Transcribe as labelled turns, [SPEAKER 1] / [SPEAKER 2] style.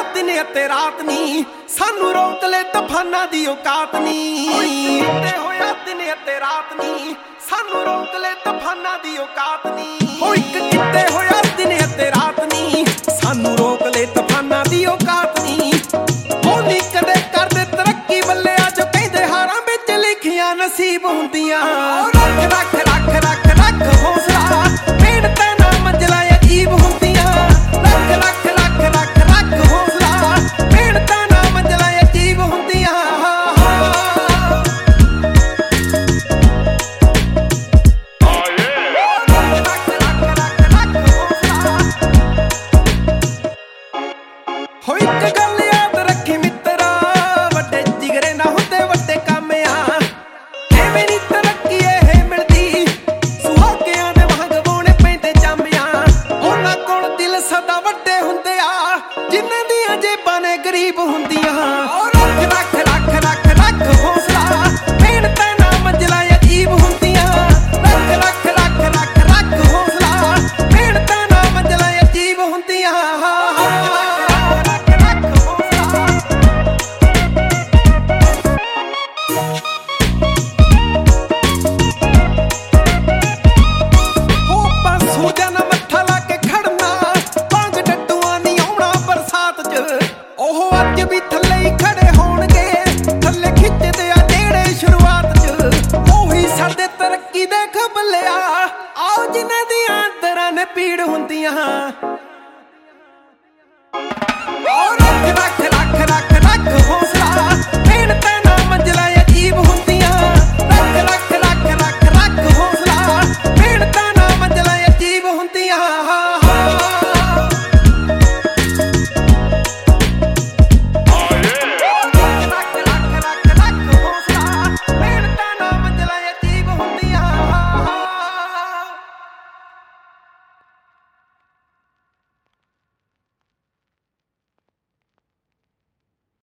[SPEAKER 1] दिन ते रात नी सानू रोक ले तूफाना दी औकात नी। किते होया दिन ते रात नी सानू रोक ले तूफाना दी औकात नी। ओ इक किते होया दिन ते रात नी सानू रोक ले तूफाना दी औकात नी। ओ नी कदे कर दे तरक्की बल्ले जो कहंदे हारां विच लिखियां नसीब हुंदियां। रख रख रख रख रख हौसला मेहनत ना मंजिला अजीब हुंदियां। रख रख रख रख रख हौसला मेहनत ना मंजिला अजीब हुंदियां। हो इक गल याद रखी मित्रा वड्डे जिगरे ना हुंदे वड्डे काम आ। एवें नी तरक्की इह मिलदी सुहागियां दे वांग बोणे पैंदे जामियां। उन्हां कोल दिल सदा वड्डे हुंदे आ जिन्हां दियां जेबां ने गरीब हुंदियां।